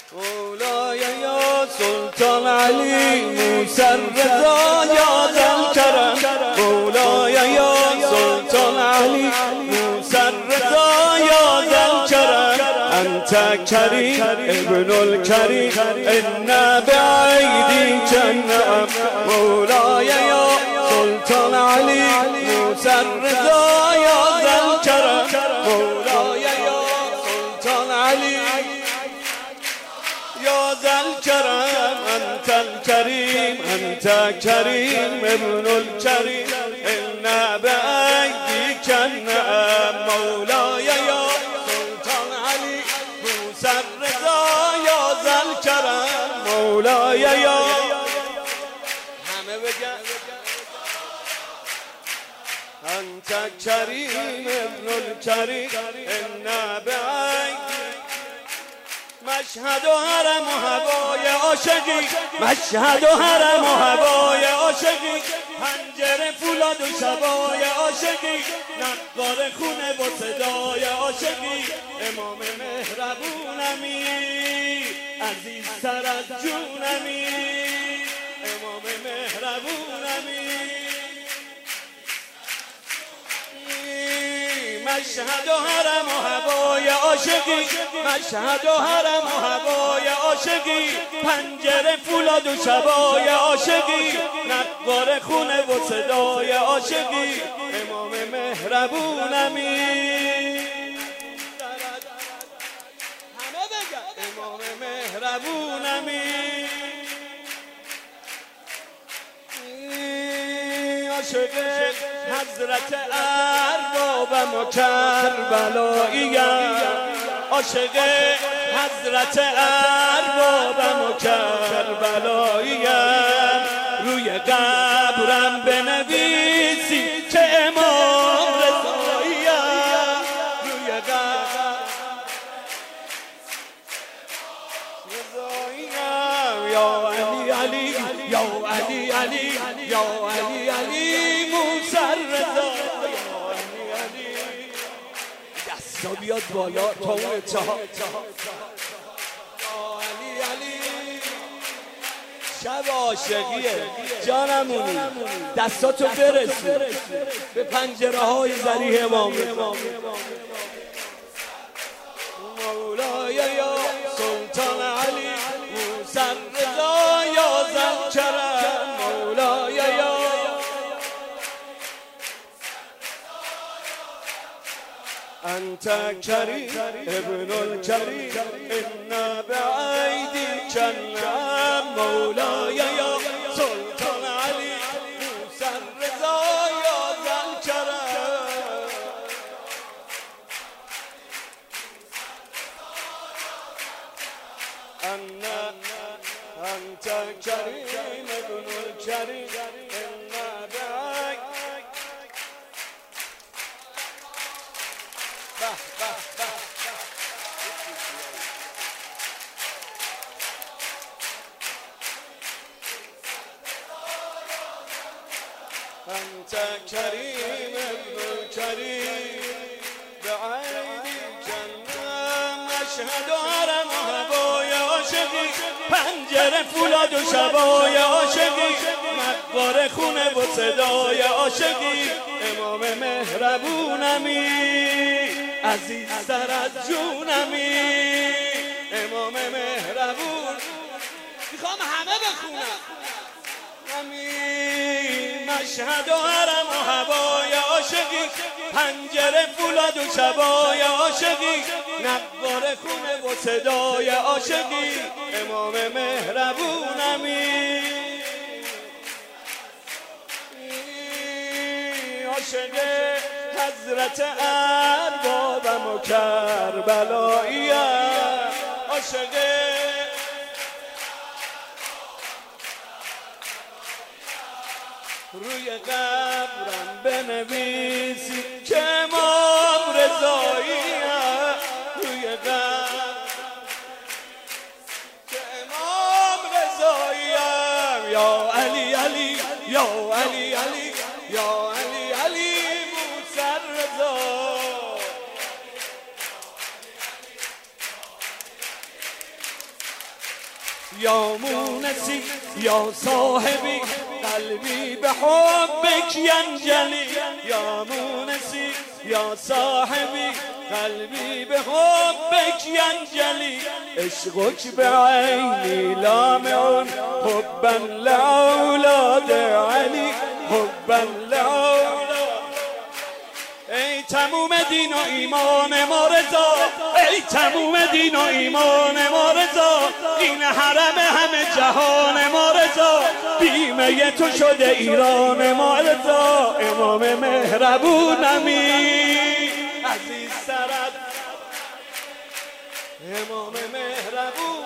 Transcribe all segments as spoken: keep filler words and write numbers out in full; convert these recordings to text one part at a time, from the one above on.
مولاي يا سلطان علي موسى الرضا يا ذا الكرم. مولاي يا سلطان علي موسى الرضا يا ذا الكرم. أنت كريم ابن الكريم إنا بأيديك النعم. مولاي يا سلطان علي موسى الرضا يا ذا الكرم. مولاي يا سلطان علي يا ذا الكرم. أنت الكريم أنت كريم ابن الكريم إنا بأيديك النعم. مولاي يا سلطان علي موسى الرضا يا ذا الكرم. مولاي يا همه بگن أنت كريم ابن الكريم إنا بأيديك. مشهد و حرم و هوای عاشقی، مشهد و حرم و هوای عاشقی، پنجره فولاد و شبای عاشقی، نقار خونه و صدای عاشقی. امام مهربونمی عزیزتر از جونمی. امام مهربونمی مشهد و حرم و هوای عاشقی، مشهد و حرم و هوای عاشقی، پنجره فولاد و شبای عاشقی، نقار خونه و صدای عاشقی. امام مهربونمی همه بگن امام مهربونمی عاشق حضرت اربابم و کربلاییم. عاشق حضرت اربابم و کربلاییم. روی قبرم بنویسی که امام رضاییم. روی قبرم رضاییم. یا علی علی یا علی علی یا علی علی موسی الرضا. یا علی علی دستا بیاد بالا تا اون اتحاد. یا علی علی شب عاشقیه جانمونی، دستاتو برسون به پنجره های ذریح امام. مولاي يا سلطان علي موسى الرضا يا ذا الكرم. مولاي يا أنت كريم ابن الكريم إنا بأيديك النعم. مولاي يا سلطان علي موسى الرضا يا ذا الكرم. أنا أنت كريم ابن الكريم إنا بأيديك. به به به أنت كريم ابن الكريم بعيدك النعم. مشهد و حرم و هوای عاشقی، پنجره فولاد و شبای عاشقی، مقبره خونه و صدای عاشقی. امام مهربونمی عزیزتر از جونمی. امام مهربون میخوام همه بخونم. مشهد و حرم و هوای عاشقی، پنجره فولاد و شبای عاشقی، نقار خونه و صدای عاشقی. امام مهربونمی عاشق حضرت اربابم و کربلاییم. عاشق روی قبرم بنویسی که امام رضاییم. روی قبرم که امام رضاییم. یا علی علی یا علی علی یا علی علی موسی الرضا. یا مونسی یا صاحبی قلبی به حبک ینجلی یا مونسی یا صاحبی قلبی به حبک ینجلی عشقک بعینی لامعون حبا لأولاد علی حبا لأولاد. ای تموم دین و ایمان ما رضا، ای تموم دین و ایمان ما رضا، این حرم همه جهان ما رضا، بیمه تو شده ایران ما رضا. امام مهربونمی عزیز سرد، امام مهربون.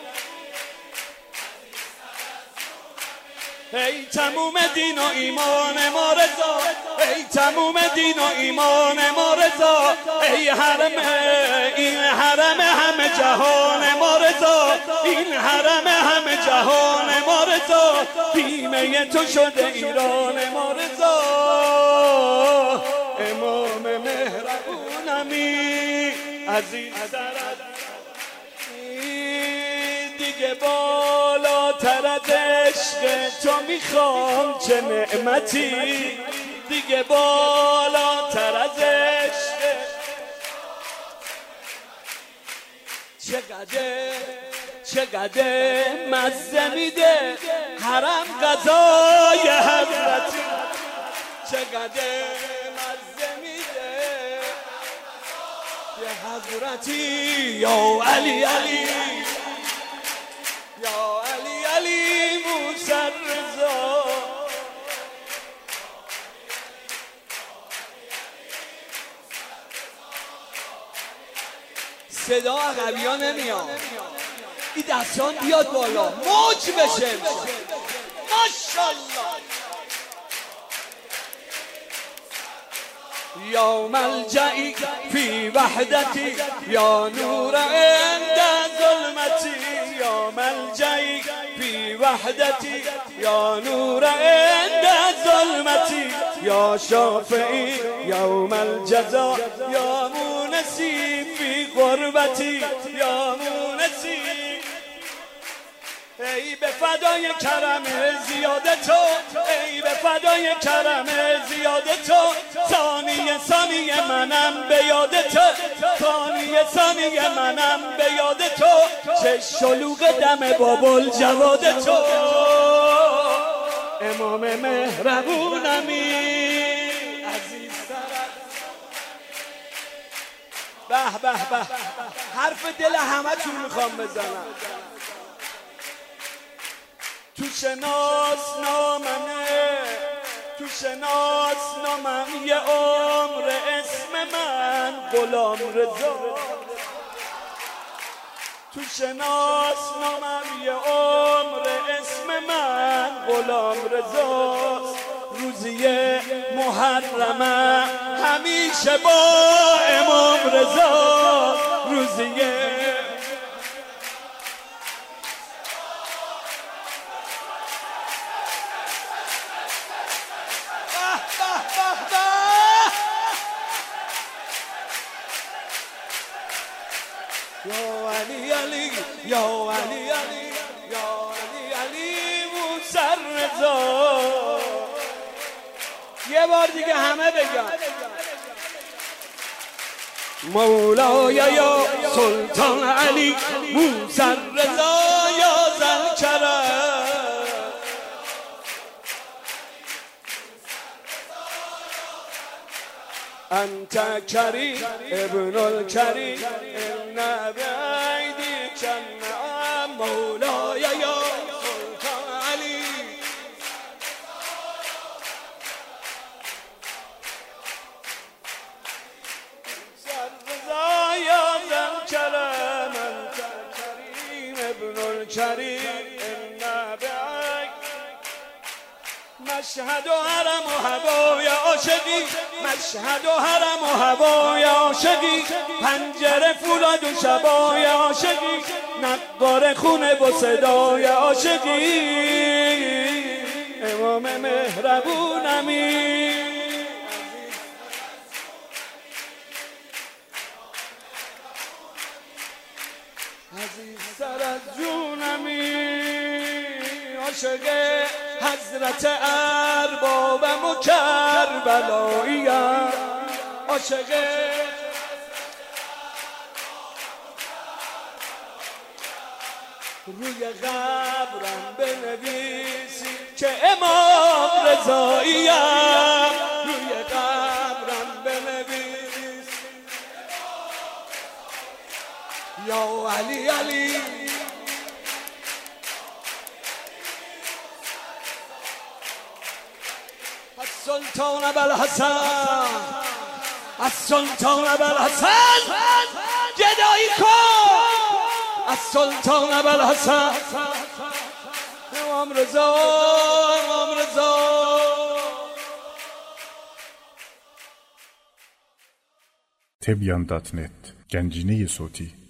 ای تموم دین و ایمان ما رضا، ای تموم دین و ایمان ما رضا، ای حرم این حرم همه جهان ما رضا، این حرم همه جهان ما رضا، بیمه تو شده ایران ما رضا. امام مهربونمی عزیز سرد، دیگه بالاتر از عشق تو میخوام چه نعمتی، دیگه بالاتر از عشق چقدر چقدر مزه میده حرم غذای حضرتی، چقدر مزه میده یه حضرتی. یا علی علی یا علی علی موسی رضا، صدا عقبی ها نمیاد، این دستان بیاد بالا موج بشه ماشالله. یا ملجئی فی وحدتی یا نور عند ظلمتی، یا ملجئی فی وحدتی یا نور عند ظلمتی، یا شافعی یوم الجزا یا مونسی فی غربتی یا مونسی. ای به فدای کرم زیاد تو، ای به فدای کرم زیاد تو، ثانیه ثانیه منم به یاد تو، ثانیه ثانیه منم به یاد تو، چه شلوغ دم بابل جواد تو. امام مهربونمی عزیز سرد، به به به حرف دل همه تون میخوام بزنم. تو شناس نامنه، تو شناس نامم یه عمر اسم من غلام رضا، تو شناس نامم یه عمر اسم من غلام رضا. روزی محرمم همیشه با امام رضا، روزی یا علی علی یا علی علی یا علی علی موسی رضا. یه بار دیگه همه بگن مولای یا سلطان علی موسی رضا یا ذوالکرم. انت کریم ابن الکریم ان بعیدک النعم مولای یا سلطان علی. رضا یا ذوالکرم انت کریم ابن الکریم ان بعیدک. مشهد و حرم و هوای عاشقی، مشهد و حرم و هوای عاشقی، پنجره فولاد و شبای عاشقی، نقار خونه با صدای عاشقی. امام مهربونمی عزیزتر از جونمی، عاشق حضرت اربابم و کربلاییم، عاشق روی قبرم بنویسی که امام رضاییم، روی قبرم بنویس یا علی علی السلطان ابوالحسن، السلطان ابوالحسن جدایی کن، السلطان ابوالحسن امام رضا، امام رضا. تبیان دات نت گنجینه صوتی